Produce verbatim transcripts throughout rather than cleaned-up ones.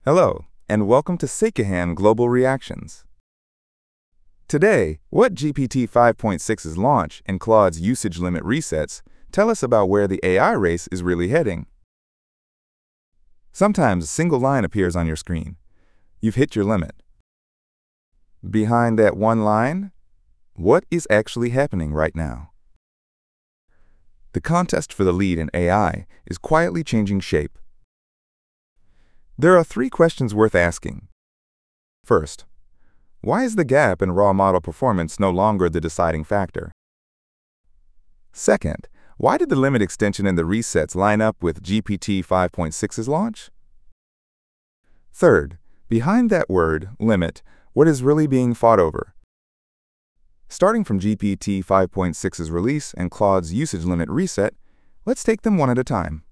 Hello, and welcome to Seikahan Global Reactions. Today, what G P T five point six's launch and Claude's usage limit resets tell us about where the A I race is really heading. Sometimes a single line appears on your screen. You've hit your limit. Behind that one line, what is actually happening right now? The contest for the lead in A I is quietly changing shape. There are three questions worth asking. First, why is the gap in raw model performance no longer the deciding factor? Second, why did the limit extension and the resets line up with G P T five point six's launch? Third, behind that word, limit, what is really being fought over? Starting from G P T five point six's release and Claude's usage limit reset, let's take them one at a time.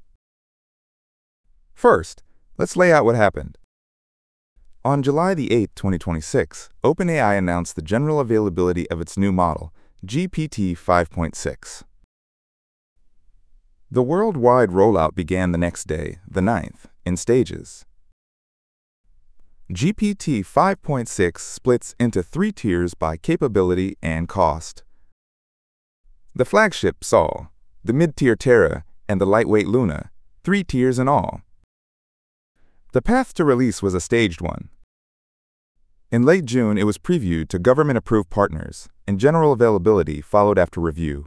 First, let's lay out what happened. On July the eighth, twenty twenty-six, OpenAI announced the general availability of its new model, G P T five point six. The worldwide rollout began the next day, the ninth, in stages. G P T five point six splits into three tiers by capability and cost. The flagship Sol, the mid-tier Terra, and the lightweight Luna, three tiers in all. The path to release was a staged one. In late June, it was previewed to government-approved partners, and general availability followed after review.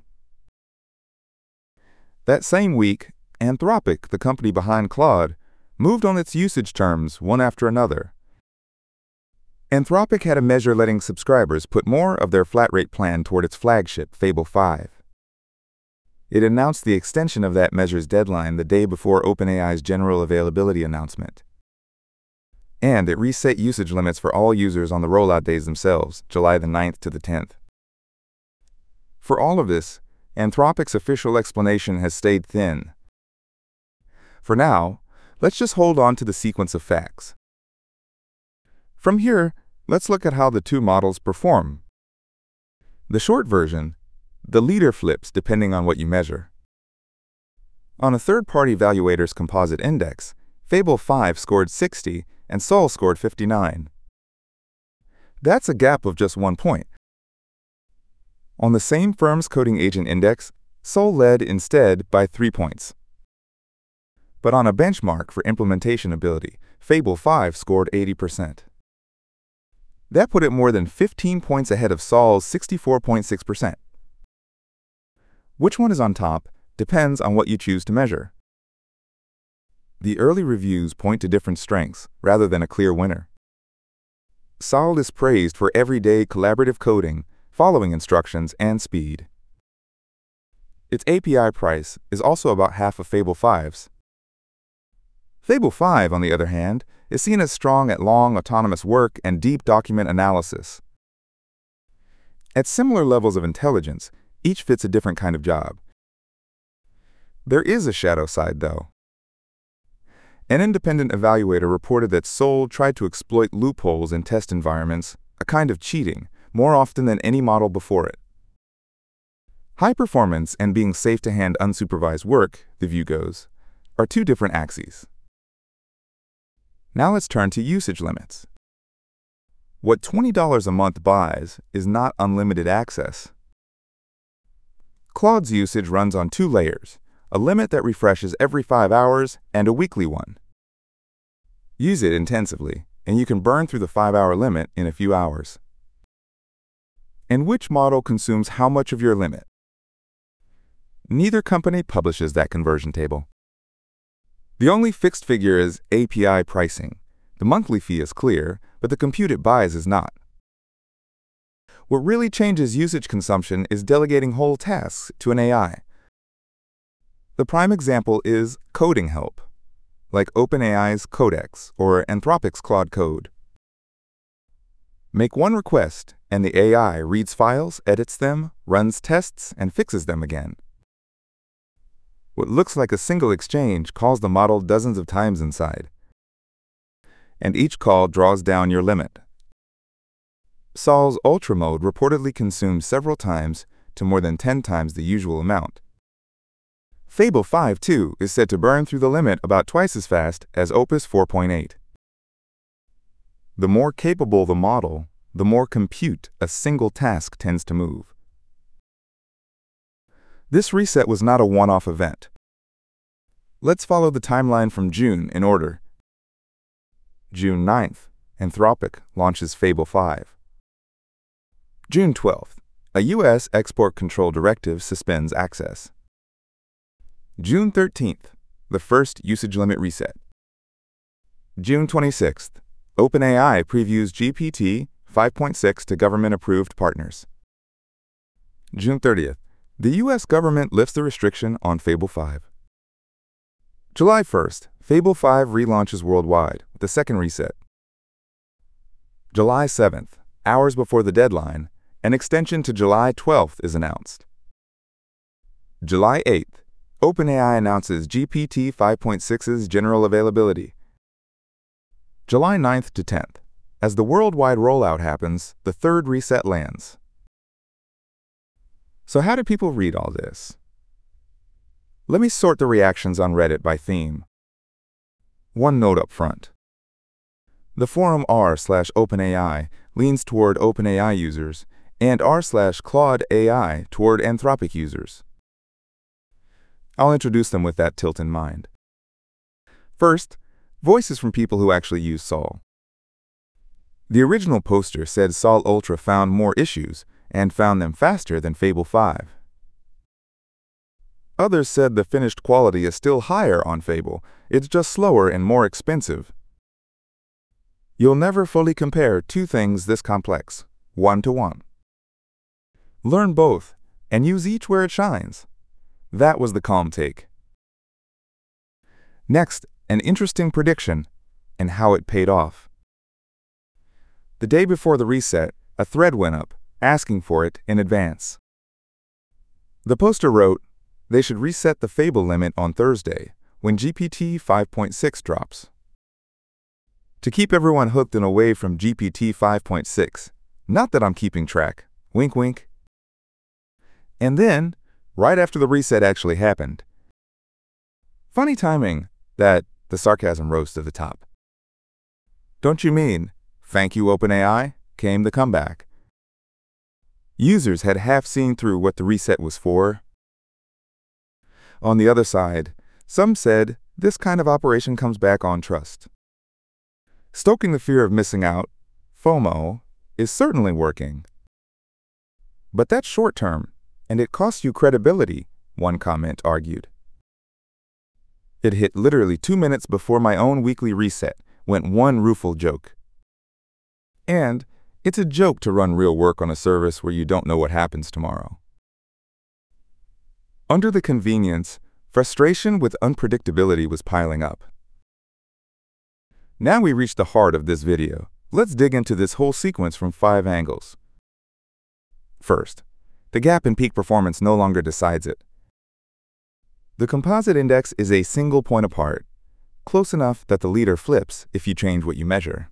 That same week, Anthropic, the company behind Claude, moved on its usage terms one after another. Anthropic had a measure letting subscribers put more of their flat-rate plan toward its flagship, Fable five. It announced the extension of that measure's deadline the day before OpenAI's general availability announcement. And it reset usage limits for all users on the rollout days themselves, July the ninth to the tenth. For all of this, Anthropic's official explanation has stayed thin. For now, let's just hold on to the sequence of facts. From here, let's look at how the two models perform. The short version, the leader flips depending on what you measure. On a third-party evaluator's composite index, Fable five scored sixty and Sol scored fifty-nine. That's a gap of just one point. On the same firm's coding agent index, Sol led instead by three points. But on a benchmark for implementation ability, Fable five scored eighty percent. That put it more than fifteen points ahead of Sol's sixty-four point six percent. Which one is on top depends on what you choose to measure. The early reviews point to different strengths rather than a clear winner. Sol is praised for everyday collaborative coding, following instructions, and speed. Its A P I price is also about half of Fable five's. Fable five, on the other hand, is seen as strong at long autonomous work and deep document analysis. At similar levels of intelligence, each fits a different kind of job. There is a shadow side, though. An independent evaluator reported that Sol tried to exploit loopholes in test environments, a kind of cheating, more often than any model before it. High performance and being safe to hand unsupervised work, the view goes, are two different axes. Now let's turn to usage limits. What twenty dollars a month buys is not unlimited access. Claude's usage runs on two layers, a limit that refreshes every five hours and a weekly one. Use it intensively, and you can burn through the five-hour limit in a few hours. And which model consumes how much of your limit? Neither company publishes that conversion table. The only fixed figure is A P I pricing. The monthly fee is clear, but the compute it buys is not. What really changes usage consumption is delegating whole tasks to an A I. The prime example is coding help, like OpenAI's Codex or Anthropic's Claude Code. Make one request, and the A I reads files, edits them, runs tests, and fixes them again. What looks like a single exchange calls the model dozens of times inside. And each call draws down your limit. Sol's Ultra mode reportedly consumes several times to more than ten times the usual amount. Fable five, too, is said to burn through the limit about twice as fast as Opus four point eight. the more capable the model, the more compute a single task tends to move. This reset was not a one-off event. Let's follow the timeline from June in order. June ninth, Anthropic launches Fable five. June twelfth, a U S export control directive suspends access. June thirteenth, the first usage limit reset. June twenty-sixth, OpenAI previews G P T five point six to government-approved partners. June thirtieth, the U S government lifts the restriction on Fable five. July first, Fable five relaunches worldwide with a second reset. July seventh, hours before the deadline, an extension to July twelfth is announced. July eighth, OpenAI announces G P T five point six's general availability. July ninth to tenth, as the worldwide rollout happens, the third reset lands. So how do people read all this? Let me sort the reactions on Reddit by theme. One note up front. The forum r slash OpenAI leans toward OpenAI users, and r slash Claude A I toward Anthropic users. I'll introduce them with that tilt in mind. First, voices from people who actually use Sol. The original poster said Sol Ultra found more issues and found them faster than Fable five. Others said the finished quality is still higher on Fable, it's just slower and more expensive. You'll never fully compare two things this complex, one to one. Learn both, and use each where it shines. That was the calm take. Next, an interesting prediction, and how it paid off. The day before the reset, a thread went up, asking for it in advance. The poster wrote, they should reset the Fable limit on Thursday, when G P T five point six drops. To keep everyone hooked and away from G P T five point six, not that I'm keeping track, wink wink. And then, right after the reset actually happened. Funny timing that the sarcasm rose to the top. Don't you mean, thank you OpenAI, came the comeback. Users had half seen through what the reset was for. On the other side, some said this kind of operation comes back on trust. Stoking the fear of missing out, FOMO, is certainly working. But that's short-term, and it costs you credibility, one comment argued. It hit literally two minutes before my own weekly reset, went one rueful joke. And it's a joke to run real work on a service where you don't know what happens tomorrow. Under the convenience, frustration with unpredictability was piling up. Now we reach the heart of this video. Let's dig into this whole sequence from five angles. First, the gap in peak performance no longer decides it. The composite index is a single point apart, close enough that the leader flips if you change what you measure.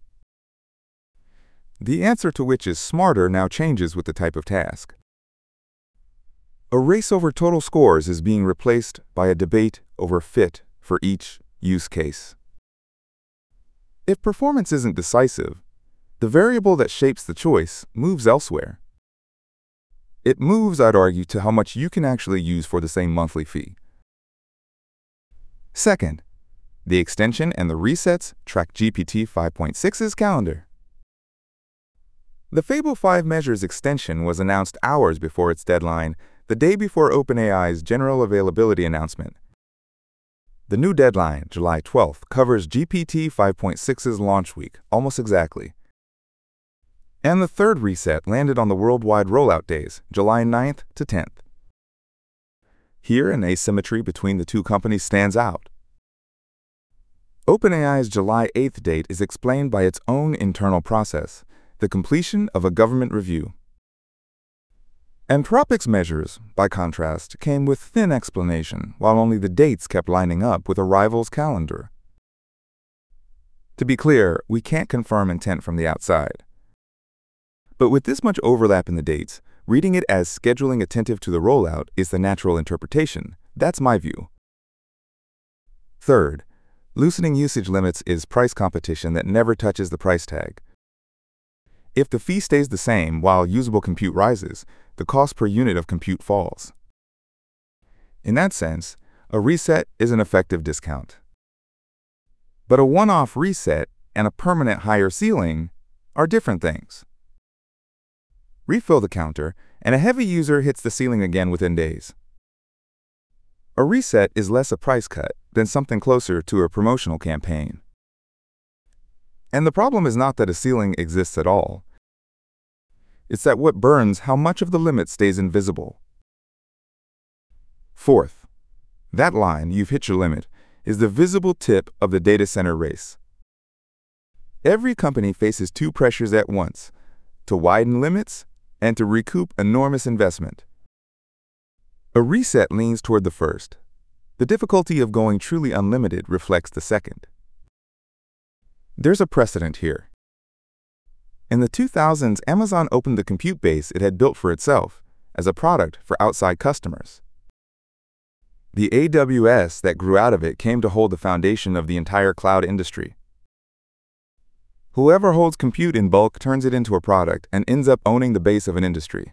The answer to which is smarter now changes with the type of task. A race over total scores is being replaced by a debate over fit for each use case. If performance isn't decisive, the variable that shapes the choice moves elsewhere. It moves, I'd argue, to how much you can actually use for the same monthly fee. Second, the extension and the resets track G P T five point six's calendar. The Fable five measures extension was announced hours before its deadline, the day before OpenAI's general availability announcement. The new deadline, July twelfth, covers G P T five point six's launch week, almost exactly. And the third reset landed on the worldwide rollout days, July ninth to tenth. Here, an asymmetry between the two companies stands out. OpenAI's July eighth date is explained by its own internal process, the completion of a government review. Anthropic's measures, by contrast, came with thin explanation, while only the dates kept lining up with a rival's calendar. To be clear, we can't confirm intent from the outside. But with this much overlap in the dates, reading it as scheduling attentive to the rollout is the natural interpretation. That's my view. Third, loosening usage limits is price competition that never touches the price tag. If the fee stays the same while usable compute rises, the cost per unit of compute falls. In that sense, a reset is an effective discount. But a one-off reset and a permanent higher ceiling are different things. Refill the counter, and a heavy user hits the ceiling again within days. A reset is less a price cut than something closer to a promotional campaign. And the problem is not that a ceiling exists at all. It's that what burns how much of the limit stays invisible. Fourth, that line, "you've hit your limit," is the visible tip of the data center race. Every company faces two pressures at once: to widen limits and to recoup enormous investment. A reset leans toward the first. The difficulty of going truly unlimited reflects the second. There's a precedent here. In the two thousands, Amazon opened the compute base it had built for itself as a product for outside customers. The A W S that grew out of it came to hold the foundation of the entire cloud industry. Whoever holds compute in bulk turns it into a product and ends up owning the base of an industry.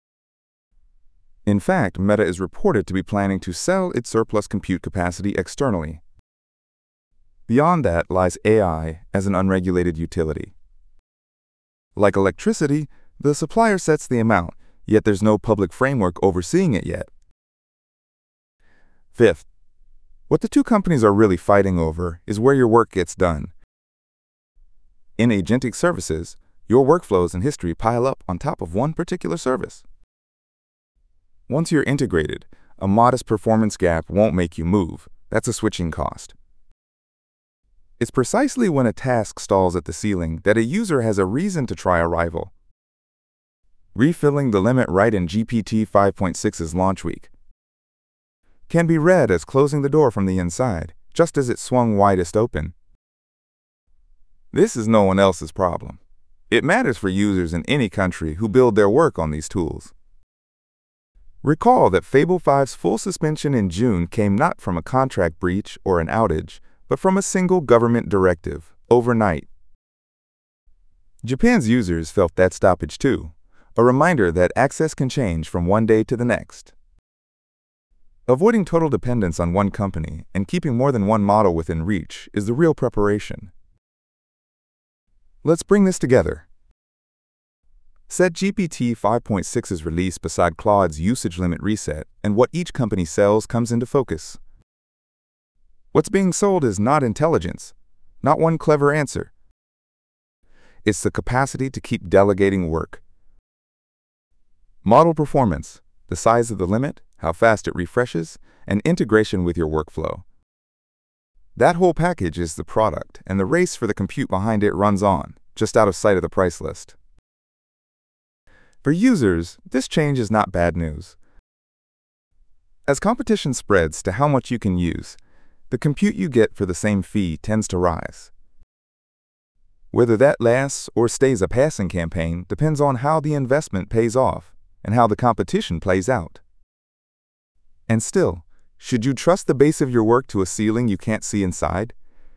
In fact, Meta is reported to be planning to sell its surplus compute capacity externally. Beyond that lies A I as an unregulated utility. Like electricity, the supplier sets the amount, yet there's no public framework overseeing it yet. Fifth, what the two companies are really fighting over is where your work gets done. In agentic services, your workflows and history pile up on top of one particular service. Once you're integrated, a modest performance gap won't make you move. That's a switching cost. It's precisely when a task stalls at the ceiling that a user has a reason to try a rival. Refilling the limit right in G P T five point six's launch week can be read as closing the door from the inside, just as it swung widest open. This is no one else's problem. It matters for users in any country who build their work on these tools. Recall that Fable five's full suspension in June came not from a contract breach or an outage, but from a single government directive, overnight. Japan's users felt that stoppage too, a reminder that access can change from one day to the next. Avoiding total dependence on one company and keeping more than one model within reach is the real preparation. Let's bring this together. Set G P T five point six's release beside Claude's usage limit reset, and what each company sells comes into focus. What's being sold is not intelligence, not one clever answer. It's the capacity to keep delegating work. Model performance, the size of the limit, how fast it refreshes, and integration with your workflow. That whole package is the product, and the race for the compute behind it runs on, just out of sight of the price list. For users, this change is not bad news. As competition spreads to how much you can use, the compute you get for the same fee tends to rise. Whether that lasts or stays a passing campaign depends on how the investment pays off and how the competition plays out. And still, should you trust the base of your work to a ceiling you can't see inside?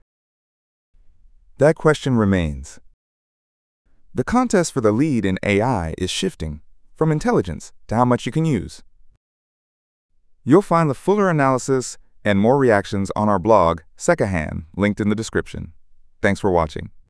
That question remains. The contest for the lead in A I is shifting from intelligence to how much you can use. You'll find the fuller analysis and more reactions on our blog, Secahan, linked in the description. Thanks for watching.